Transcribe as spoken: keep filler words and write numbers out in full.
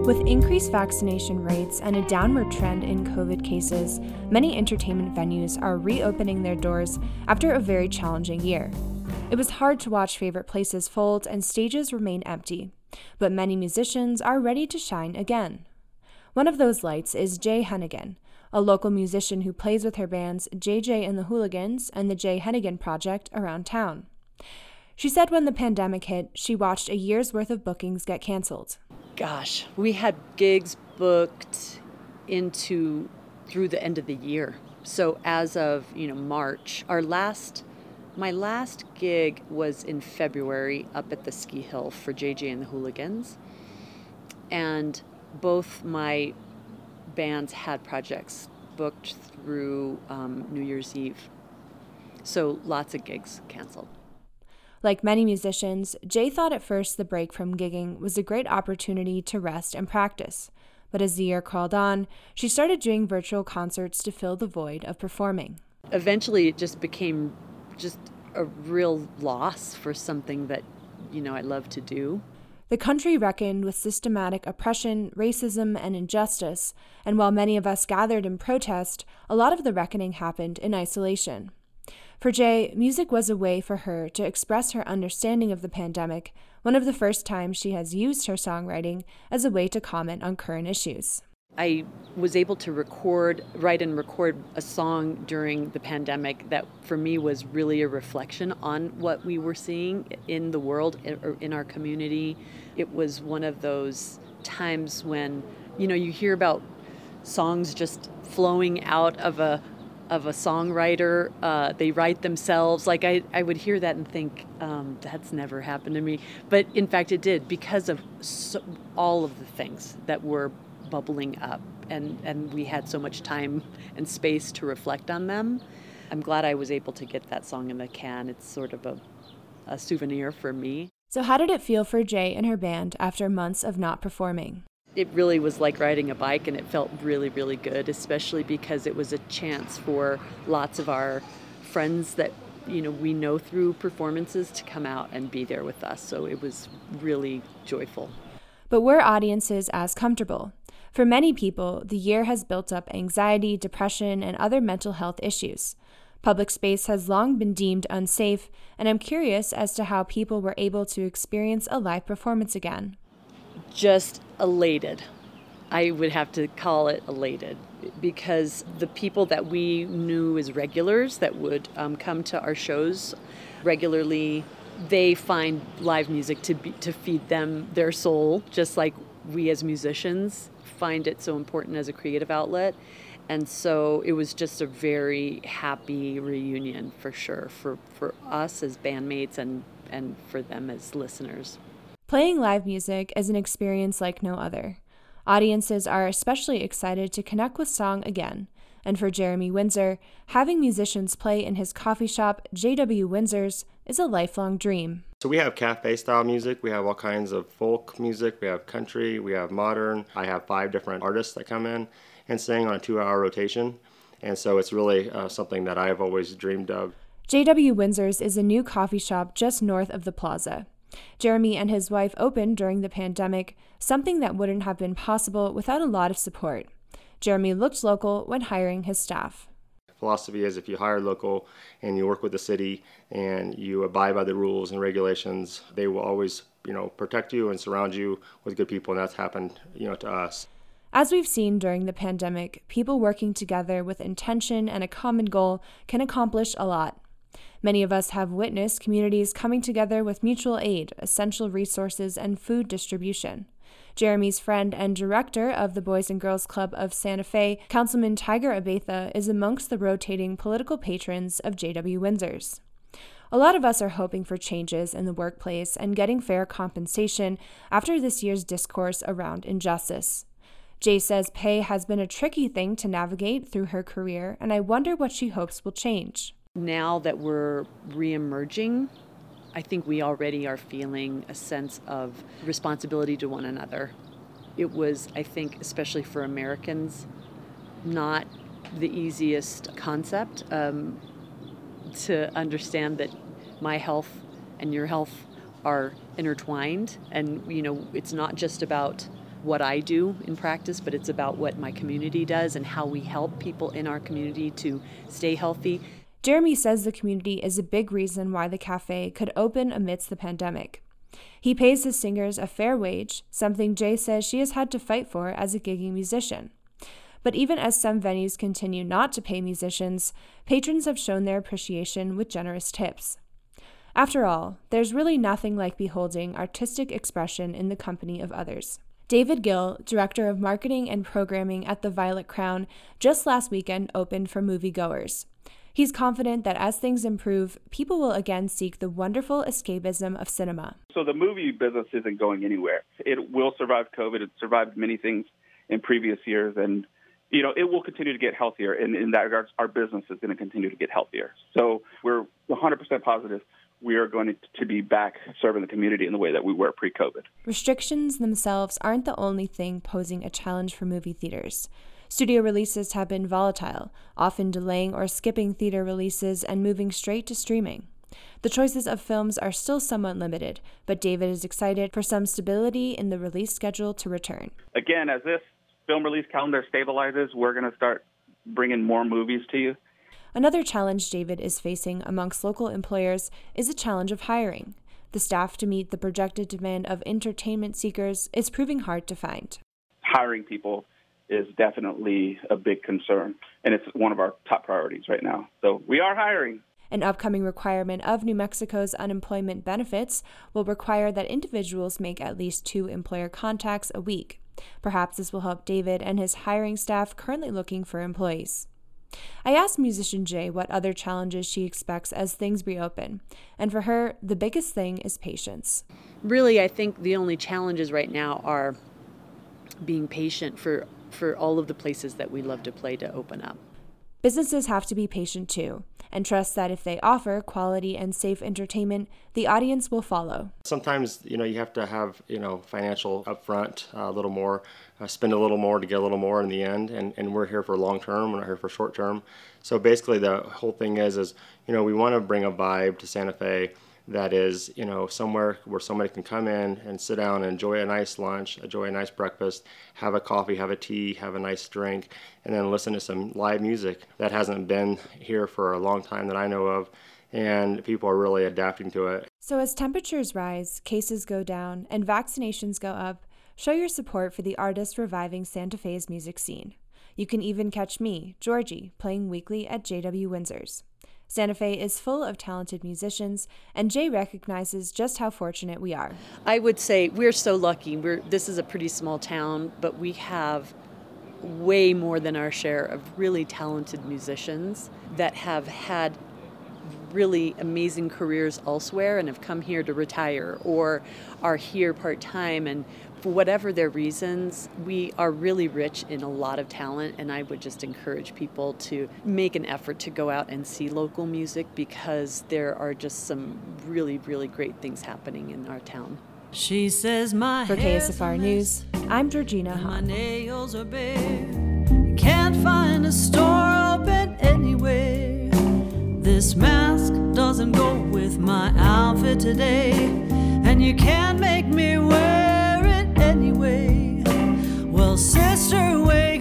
With increased vaccination rates and a downward trend in COVID cases, many entertainment venues are reopening their doors after a very challenging year. It was hard to watch favorite places fold and stages remain empty, but many musicians are ready to shine again. One of those lights is Jay Hennigan, a local musician who plays with her bands J J and the Hooligans and the Jay Hennigan Project around town. She said when the pandemic hit, she watched a year's worth of bookings get canceled. Gosh, we had gigs booked into through the end of the year. So as of, you know, March, our last, my last gig was in February up at the Ski Hill for J J and the Hooligans. And both my bands had projects booked through um, New Year's Eve. So lots of gigs canceled. Like many musicians, Jay thought at first the break from gigging was a great opportunity to rest and practice. But as the year crawled on, she started doing virtual concerts to fill the void of performing. Eventually, it just became just a real loss for something that, you know, I love to do. The country reckoned with systematic oppression, racism, and injustice, and while many of us gathered in protest, a lot of the reckoning happened in isolation. For Jay, music was a way for her to express her understanding of the pandemic, one of the first times she has used her songwriting as a way to comment on current issues. I was able to record, write and record a song during the pandemic that for me was really a reflection on what we were seeing in the world or in our community. It was one of those times when, you know, you hear about songs just flowing out of a of a songwriter, uh, they write themselves. Like I, I would hear that and think, um, that's never happened to me. But in fact it did, because of so, all of the things that were bubbling up, and, and we had so much time and space to reflect on them. I'm glad I was able to get that song in the can. It's sort of a, a souvenir for me. So how did it feel for Jay and her band after months of not performing? It really was like riding a bike, and it felt really, really good, especially because it was a chance for lots of our friends that, you know, we know through performances to come out and be there with us. So it was really joyful. But were audiences as comfortable? For many people, the year has built up anxiety, depression, and other mental health issues. Public space has long been deemed unsafe, and I'm curious as to how people were able to experience a live performance again. Just elated. I would have to call it elated, because the people that we knew as regulars that would um, come to our shows regularly, they find live music to be, to feed them their soul, just like we as musicians find it so important as a creative outlet. And so it was just a very happy reunion for sure, for, for us as bandmates and, and for them as listeners. Playing live music is an experience like no other. Audiences are especially excited to connect with song again. And for Jeremy Windsor, having musicians play in his coffee shop, J W Windsor's, is a lifelong dream. So we have cafe-style music. We have all kinds of folk music. We have country. We have modern. I have five different artists that come in and sing on a two-hour rotation. And so it's really uh, something that I've always dreamed of. J W Windsor's is a new coffee shop just north of the plaza. Jeremy and his wife opened during the pandemic, something that wouldn't have been possible without a lot of support. Jeremy looked local when hiring his staff. Philosophy is if you hire local and you work with the city and you abide by the rules and regulations, they will always, you know, protect you and surround you with good people, and that's happened, you know, to us. As we've seen during the pandemic, people working together with intention and a common goal can accomplish a lot. Many of us have witnessed communities coming together with mutual aid, essential resources, and food distribution. Jeremy's friend and director of the Boys and Girls Club of Santa Fe, Councilman Tiger Abatha, is amongst the rotating political patrons of J W Windsor's. A lot of us are hoping for changes in the workplace and getting fair compensation after this year's discourse around injustice. Jay says pay has been a tricky thing to navigate through her career, and I wonder what she hopes will change. Now that we're reemerging, I think we already are feeling a sense of responsibility to one another. It was, I think, especially for Americans, not the easiest concept um, to understand that my health and your health are intertwined. And, you know, it's not just about what I do in practice, but it's about what my community does and how we help people in our community to stay healthy. Jeremy says the community is a big reason why the cafe could open amidst the pandemic. He pays his singers a fair wage, something Jay says she has had to fight for as a gigging musician. But even as some venues continue not to pay musicians, patrons have shown their appreciation with generous tips. After all, there's really nothing like beholding artistic expression in the company of others. David Gill, Director of Marketing and Programming at the Violet Crown, just last weekend opened for moviegoers. He's confident that as things improve, people will again seek the wonderful escapism of cinema. So the movie business isn't going anywhere. It will survive COVID. It survived many things in previous years, and you know, it will continue to get healthier. And in that regard, our business is going to continue to get healthier. So we're one hundred percent positive we are going to be back serving the community in the way that we were pre-COVID. Restrictions themselves aren't the only thing posing a challenge for movie theaters. Studio releases have been volatile, often delaying or skipping theater releases and moving straight to streaming. The choices of films are still somewhat limited, but David is excited for some stability in the release schedule to return. Again, as this film release calendar stabilizes, we're going to start bringing more movies to you. Another challenge David is facing amongst local employers is the challenge of hiring. The staff to meet the projected demand of entertainment seekers is proving hard to find. Hiring people is definitely a big concern, and it's one of our top priorities right now. So we are hiring. An upcoming requirement of New Mexico's unemployment benefits will require that individuals make at least two employer contacts a week. Perhaps this will help David and his hiring staff currently looking for employees. I asked musician Jay what other challenges she expects as things reopen, and for her, the biggest thing is patience. Really, I think the only challenges right now are being patient for, for all of the places that we love to play to open up. Businesses have to be patient too, and trust that if they offer quality and safe entertainment, the audience will follow. Sometimes, you know, you have to have, you know, financial upfront, uh, a little more, uh, spend a little more to get a little more in the end, and, and we're here for long term, we're not here for short term. So basically the whole thing is, is, you know, we want to bring a vibe to Santa Fe that is, you know, somewhere where somebody can come in and sit down and enjoy a nice lunch, enjoy a nice breakfast, have a coffee, have a tea, have a nice drink, and then listen to some live music. That hasn't been here for a long time that I know of, and people are really adapting to it. So as temperatures rise, cases go down, and vaccinations go up, show your support for the artists reviving Santa Fe's music scene. You can even catch me, Georgie, playing weekly at J W Windsor's. Santa Fe is full of talented musicians, and Jay recognizes just how fortunate we are. I would say we're so lucky. We're this is a pretty small town, but we have way more than our share of really talented musicians that have had really amazing careers elsewhere and have come here to retire or are here part-time, and for whatever their reasons, we are really rich in a lot of talent, and I would just encourage people to make an effort to go out and see local music because there are just some really, really great things happening in our town. She says my For K S F R News, I'm Georgina my Hahn. nails are bare. Can't find a store open anywhere. This mask doesn't go with my outfit today, and you can't make me wear it anyway. Well, sister, wait.